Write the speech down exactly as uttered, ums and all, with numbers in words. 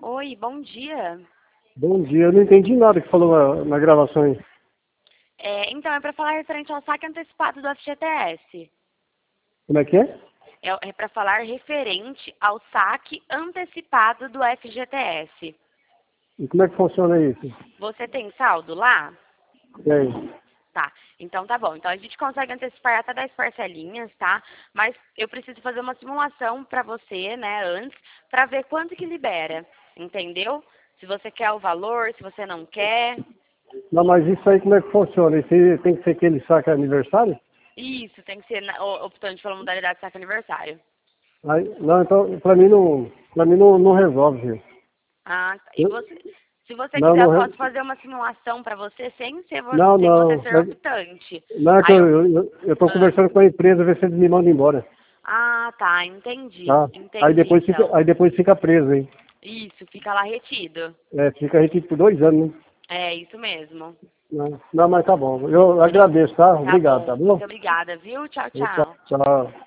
Oi, bom dia. Bom dia, eu não entendi nada que falou na, na gravação aí. É, então, é para falar referente ao saque antecipado do F G T S. Como é que é? É, é para falar referente ao saque antecipado do F G T S. E como é que funciona isso? Você tem saldo lá? Tem. Tá, então tá bom. Então a gente consegue antecipar até dez parcelinhas, tá? Mas eu preciso fazer uma simulação para você, né, antes, para ver quanto que libera, entendeu? Se você quer o valor, se você não quer. Não, mas isso aí como é que funciona? Isso aí tem que ser aquele saque aniversário? Isso, tem que ser na- o- optante pela modalidade de saque aniversário. Aí, não, então, pra mim não, pra mim não, não resolve, gente. Ah, tá. E Eu- você, se você Não, quiser, eu não, posso re- fazer uma simulação para você sem, ser, vo- não, sem você não. ser Mas, optante. não, é que Aí eu. eu, eu, eu tô Ah, conversando com a empresa, ver se eles me mandam embora. ah, tá, entendi. Tá? Aí Entendi, depois fica, então. aí depois fica preso, hein? Isso, fica lá retido. É, fica a gente por dois anos, né? É, isso mesmo. Não, não, mas tá bom. Eu agradeço, tá? Tá Obrigado, bom. tá Muito bom? obrigada, viu? Tchau, Tchau, tchau. tchau.